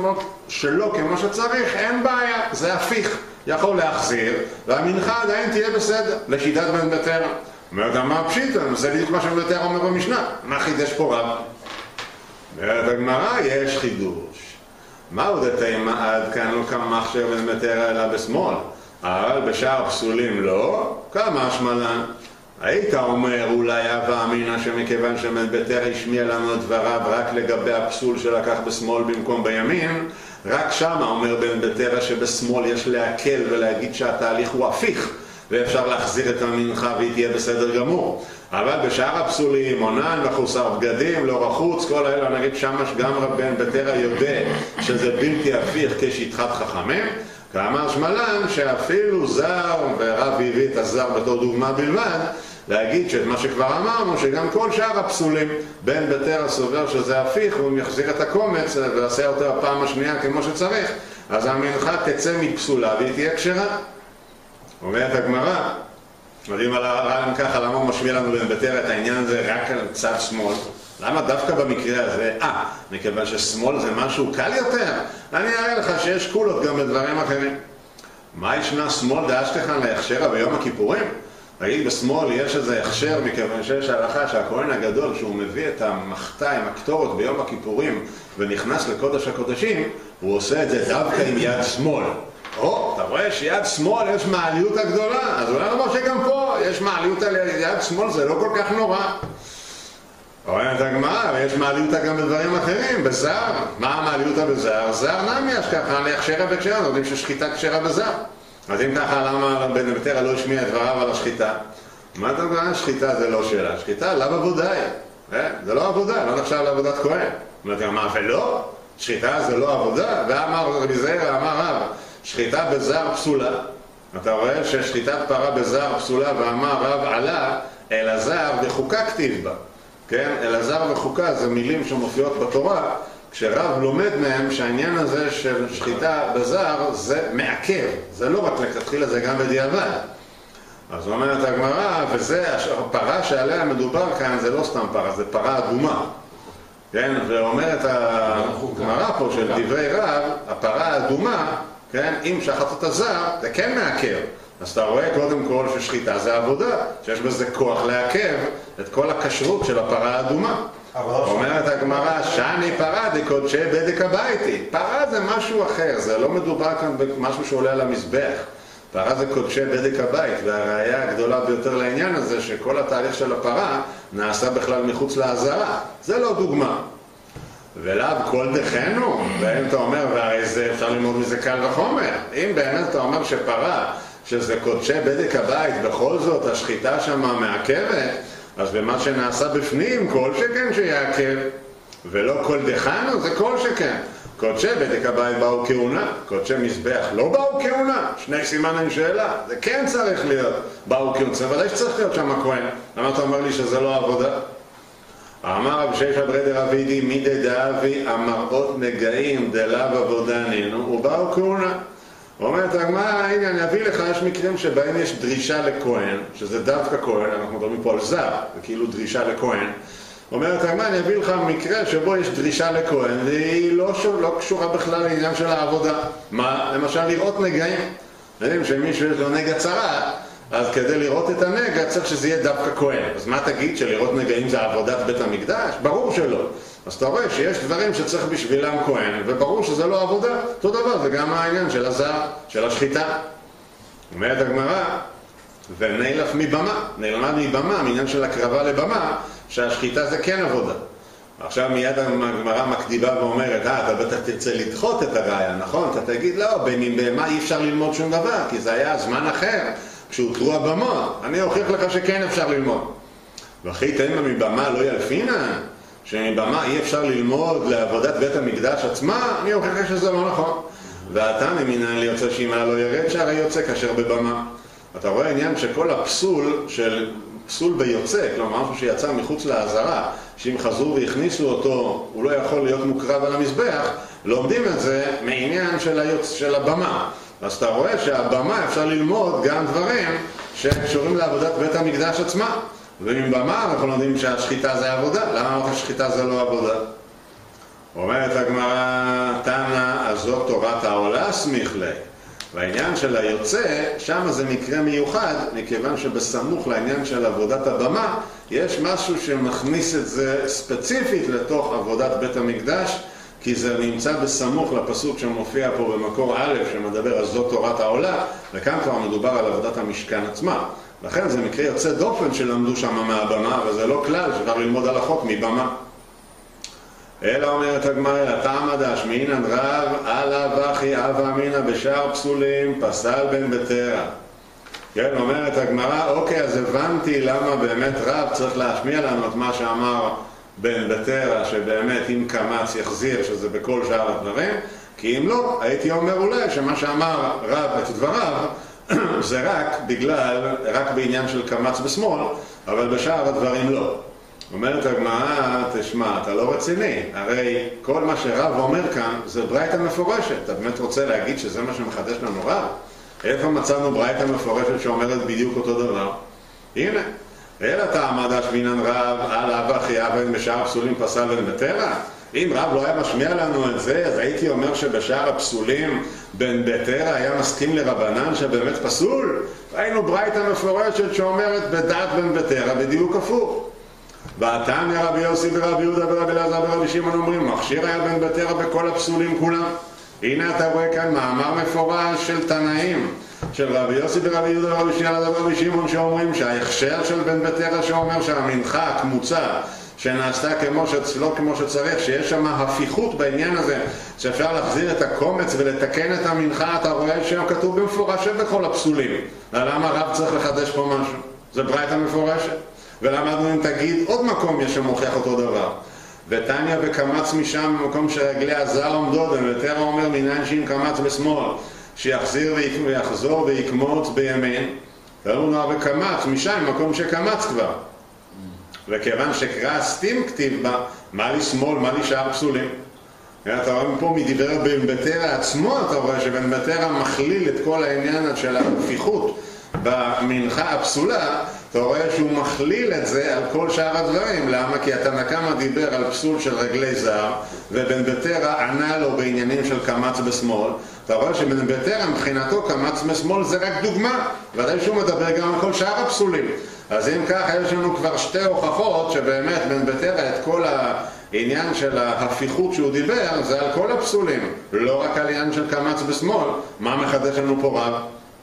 שלא כמו שצריך, אין בעיה, זה הפיך. יכול להחזיר, והמנחה עדיין תהיה בסדר, לשיטת בן בתרא. אומרת, מה פשיטה? זה בדיוק מה שבן בתרא אומר במשנה. מה חידש פה רב? אומרת הגמרא, יש חידוש. מהו דתימה עד כאן לא כמה מכשיר בן בתרא אלא בשמאל, אבל בשאר פסולים לא, כמה השמלן. היית אומר אולי הווה אמינא שמכיוון שבן בתרא השמיע לנו את דבריו רק לגבי הפסול שלקח בשמאל במקום בימין, רק שמה אומר בן בתרא שבשמאל יש להקל ולהגיד שהתהליך הוא הפיך ואפשר להחזיר את המנחה והיא תהיה בסדר גמור. אבל בשאר הפסולים, עונן וחוסר בגדים, לא רחוץ, כל האלה נגיד שמש גם בן בתרא יודע שזה בלתי הפיך כשיטחת חכמים. כאמר שמלן שאפילו זר, ורב הביא את הזר בתור דוגמה בלבד, להגיד שאת מה שכבר אמרנו, שגם כל שאר הפסולים, בן בתרא סובר שזה הפיך, והוא יחזיר את הקומץ ועשה אותה הפעם השנייה כמו שצריך, אז המנחה תצא מפסולה והיא תהיה כשרה. אומרת הגמרא, מדהים על הרעיון ככה, למה הוא משמיע לנו בן בתרא את העניין הזה רק על צד שמאל? למה דווקא במקרה הזה? מכיוון ששמאל זה משהו קל יותר? אני אראה לך שיש קולות גם בדברים אחרים. מה ישנה שמאל דאשתכן להכשרה ביום הכיפורים? נגיד בשמאל יש איזה הכשר מכיוון שיש הלכה שהכהן הגדול שהוא מביא את המחתה עם הקטורת ביום הכיפורים ונכנס לקודש הקודשים, הוא עושה את זה דווקא עם יד שמאל. אתה רואה שיד שמאל יש מעליות הגדולה, אז אולי נאמר שגם פה יש מעליות על יד שמאל, זה לא כל כך נורא. אומרת הגמרא, ויש מעליותא גם בדברים אחרים, בזר. מה המעליותא בזר? זר נמי השכחה להכשרה בקשרה, אנחנו יודעים ששחיטה כשרה בזר. אז אם ככה, למה בן בטרה לא השמיע את דבריו על השחיטה? מה אתה אומר? שחיטה זה לא שאלה. שחיטה לאו עבודה היא. זה לא עבודה, לא נחשב לעבודת כהן. אומרת מה, ולא? שחיטה זה לא עבודה? ואמר רבי זעיר, אמר רב, שחיטה בזר פסולה. אתה רואה ששחיטת פרה בזר פסולה, ואמר רב עלה, אלעזר וחוקה כתיב בה. כן? אלעזר וחוקה זה מילים שמופיעות בתורה, כשרב לומד מהם שהעניין הזה של שחיטה בזר זה מעכב, זה לא רק לכתחילה, זה גם בדיעבד. אז אומרת הגמרא, וזה הפרה שעליה מדובר כאן זה לא סתם פרה, זה פרה אדומה. כן? ואומרת הגמרא פה של דברי רב, הפרה האדומה, כן? אם שחטת הזר, זה כן מעכב. אז אתה רואה קודם כל ששחיטה זה עבודה, שיש בזה כוח לעכב את כל הכשרות של הפרה האדומה. אומרת הגמרא, שאני פרה דקודשי בדק הביתי. פרה זה משהו אחר, זה לא מדובר כאן במשהו שעולה על המזבח. פרה זה קודשי בדק הבית, והראיה הגדולה ביותר לעניין הזה שכל התהליך של הפרה נעשה בכלל מחוץ לעזרה. זה לא דוגמה. ולאו כל דחנו, ואם אתה אומר, והרי זה אפשר ללמוד מזה קל וחומר. אם באמת אתה אומר שפרה, שזה קודשי בדק הבית, בכל זאת השחיטה שם מעכבת, אז במה שנעשה בפנים, כל שכן שיעכב. ולא כל דחנו, זה כל שכן. קודשי בדק הבית באו כהונה, קודשי מזבח לא באו כהונה. שני סימנים שאלה, זה כן צריך להיות. באו כהונה, זה ודאי שצריך להיות שם הכהן. למה אתה אומר לי שזה לא עבודה? אמר רב ששת ברי דרבידי מידי דאבי המראות נגעים דלאו עבודה נינו ובאו כהונה. אומרת הגמרא, הנה אני אביא לך, יש מקרים שבהם יש דרישה לכהן, שזה דווקא כהן, אנחנו מדברים פה על זר, זה כאילו דרישה לכהן. אומרת הגמרא, אני אביא לך מקרה שבו יש דרישה לכהן והיא לא קשורה בכלל לעניין של העבודה. מה? למשל לראות נגעים. יודעים שמישהו יש לו נגע צרה, אז כדי לראות את הנגע צריך שזה יהיה דווקא כהן. אז מה תגיד, שלראות נגעים זה עבודת בית המקדש? ברור שלא. אז אתה רואה שיש דברים שצריך בשבילם כהן, וברור שזה לא עבודה. אותו דבר, זה גם העניין של הזר, של השחיטה. אומרת הגמרא, ונלף מבמה, נלמד מבמה, מעניין של הקרבה לבמה, שהשחיטה זה כן עבודה. עכשיו מיד הגמרא מקדיבה ואומרת, אתה בטח תרצה לדחות את הראיה, נכון? אתה תגיד, לא, במה אי אפשר ללמוד שום דבר, כי זה היה זמן אחר, כשהותרו הבמות. אני אוכיח לך שכן אפשר ללמוד. וכי תימא מבמה לא ילפינה, שמבמה אי אפשר ללמוד לעבודת בית המקדש עצמה, אני אוכיח לך שזה לא נכון. ואתה ממינן לי יוצא שאימה לא ירד, שהרי יוצא כאשר בבמה. אתה רואה עניין שכל הפסול של פסול ביוצא, כלומר משהו שיצא מחוץ לעזרה, שאם חזרו והכניסו אותו, הוא לא יכול להיות מוקרב על המזבח, לומדים את זה מעניין של הבמה. אז אתה רואה שהבמה אפשר ללמוד גם דברים שקשורים לעבודת בית המקדש עצמה. ומבמה אנחנו לומדים שהשחיטה זה עבודה. למה אמרת שחיטה זה לא עבודה? אומרת הגמרא, תנא, אז זאת תורת העולה סמיך לי. והעניין של היוצא, שם זה מקרה מיוחד, מכיוון שבסמוך לעניין של עבודת הבמה, יש משהו שמכניס את זה ספציפית לתוך עבודת בית המקדש, כי זה נמצא בסמוך לפסוק שמופיע פה במקור א', שמדבר על זאת תורת העולה, וכאן כבר מדובר על עבודת המשכן עצמה. לכן זה מקרה יוצא דופן שלמדו שם מהבמה, אבל זה לא כלל שצריך ללמוד הלכות מבמה. אלא אומרת הגמרא, הטעם הדש, מעינן רב, עלה בכי אבה אמינא בשאר פסולים, פסל בן בטרה. כן, אומרת הגמרא, אוקיי, אז הבנתי למה באמת רב צריך להשמיע לנו את מה שאמר בן בטרה, שבאמת אם קמץ יחזיר, שזה בכל שאר הדברים, כי אם לא, הייתי אומר אולי שמה שאמר רב את דבריו, זה רק בעניין של קמץ בשמאל, אבל בשאר הדברים לא. אומרת הגמרא, תשמע, אתה לא רציני, הרי כל מה שרב אומר כאן זה ברייתא מפורשת. אתה באמת רוצה להגיד שזה מה שמחדש לנו רב? איפה מצאנו ברייתא מפורשת שאומרת בדיוק אותו דבר? הנה, אלא תעמד השמינן רב, על אבא חייב בשאר הפסולים פסל בן בטרה? אם רב לא היה משמיע לנו את זה, אז הייתי אומר שבשאר הפסולים בן בטרה היה מסכים לרבנן שבאמת פסול? ראינו ברייתא מפורשת שאומרת בדעת בן בטרה בדיוק הפוך. והתניא רבי יוסי ורבי יהודה ורבי אלעזר ורבי שמעון אומרים, מכשיר היה בן בטרה בכל הפסולים כולם. הנה אתה רואה כאן מאמר מפורש של תנאים, של רבי יוסי ורבי יהודה ורבי אלעזר ורבי שמעון, שאומרים שההכשר של בן בטרה שאומר שהמנחה הקמוצה שנעשתה לא כמו שצריך, שיש שם הפיכות בעניין הזה, שאפשר להחזיר את הקומץ ולתקן את המנחה. אתה רואה שם כתוב במפורש בכל הפסולים. למה הרב צריך לחדש פה משהו? זה ברייתא מפורשת. ולמדנו אם תגיד עוד מקום יש שמוכיח אותו דבר. ותניא וקמץ משם במקום שרגלי הזל עומדות, ובתרא אומר מניין שאם קמץ בשמאל, שיחזיר ויחזור ויקמוץ בימין. ואומר וקמץ משם מקום שקמץ כבר. וכיוון שקרא סתים כתיב בה, מה לי שמאל, מה לי שאר פסולים. אתה רואה פה מדבר בן בתרא עצמו, אתה רואה שבן בתרא מכליל את כל העניין של ההפיכות במנחה הפסולה. אתה רואה שהוא מכליל את זה על כל שאר הדברים. למה? כי התנא קמא דיבר על פסול של רגלי זר, ובן בתרא ענה לו בעניינים של קמץ בשמאל. אתה רואה שבן בתרא מבחינתו קמץ בשמאל זה רק דוגמה, ודאי שהוא מדבר גם על כל שאר הפסולים. אז אם ככה יש לנו כבר שתי הוכחות שבאמת בן בתרא את כל העניין של ההפיכות שהוא דיבר זה על כל הפסולים, לא רק על עניין של קמץ בשמאל. מה מחדש לנו פה רב?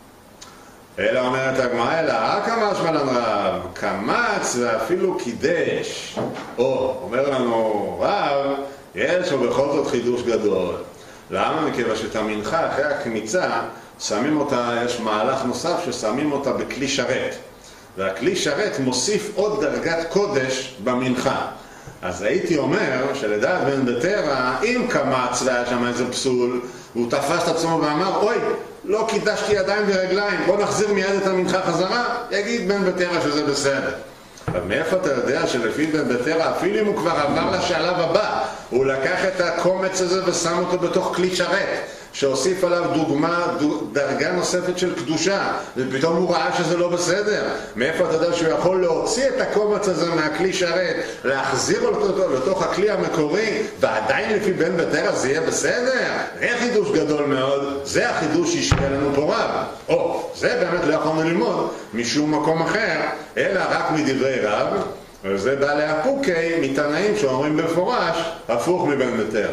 אלא אומרת הגמרא, אלא משמע לן רב, קמץ ואפילו קידש. אומר לנו רב, יש ובכל זאת חידוש גדול. למה? מכיוון שאת המנחה אחרי הקמיצה שמים אותה, יש מהלך נוסף ששמים אותה בכלי שרת, והכלי שרת מוסיף עוד דרגת קודש במנחה. אז הייתי אומר שלדעת בן בתרא, אם קמץ והיה שם איזה פסול, הוא תפס את עצמו ואמר, אוי, לא קידשתי ידיים ורגליים, בוא נחזיר מיד את המנחה חזרה, יגיד בן בתרא שזה בסדר. אבל מאיפה אתה יודע שלפי בן בתרא, אפילו אם הוא כבר עבר לשלב הבא, הוא לקח את הקומץ הזה ושם אותו בתוך כלי שרת, שהוסיף עליו דרגה נוספת של קדושה, ופתאום הוא ראה שזה לא בסדר. מאיפה אתה יודע שהוא יכול להוציא את הקומץ הזה מהכלי שרת, להחזיר אותו לתוך הכלי המקורי, ועדיין לפי בן בתרא זה יהיה בסדר? זה חידוש גדול מאוד, זה החידוש שישמע לנו פה רב. זה באמת לא יכולנו ללמוד משום מקום אחר, אלא רק מדברי רב, וזה בא להפוקי מתנאים שאומרים במפורש, הפוך מבן בתרא.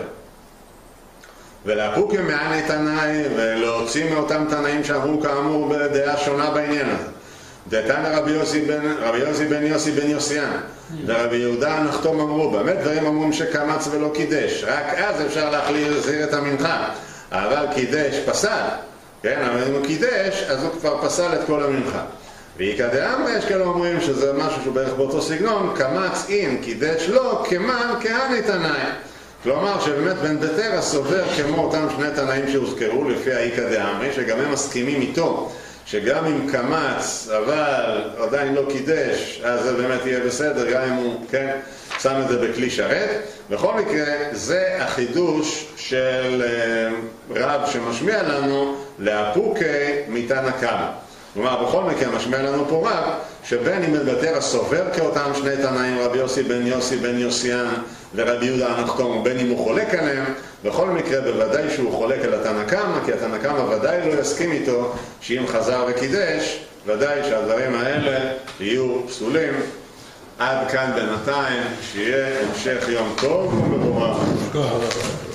ולהפוקי מעני תנאי ולהוציא מאותם תנאים שאמרו כאמור בדעה שונה בעניין הזה. דתנא רבי יוסי בן יוסי בן יוסיין ורבי יהודה הנחתום אמרו, באמת דברים אמרו שקמץ ולא קידש, רק אז אפשר להחזיר את המנחה, אבל קידש פסל, כן, אבל אם הוא קידש אז הוא כבר פסל את כל המנחה. ואיקא דאמרי יש כאלה אומרים שזה משהו שהוא בערך באותו סגנון, קמץ אין קידש לא כמן כהני תנאי. כלומר שבאמת בן בתרא סובר כמו אותם שני תנאים שהוזכרו לפי האיקא דאמרי, שגם הם מסכימים איתו שגם אם קמץ אבל עדיין לא קידש אז זה באמת יהיה בסדר, גם אם הוא שם את זה בכלי שרת. בכל מקרה זה החידוש של רב שמשמיע לנו להפוקי מתנא קמא. כלומר בכל מקרה משמיע לנו פה רב שבין אם בן בתרא סובר כאותם שני תנאים, רבי יוסי בן יוסיין ורבי יהודה הנחתום, ובין אם הוא חולק עליהם, בכל מקרה בוודאי שהוא חולק על התנא קמא, כי התנא קמא ודאי לא יסכים איתו שאם חזר וקידש, ודאי שהדברים האלה יהיו פסולים. עד כאן בינתיים, שיהיה המשך יום טוב ומבורך.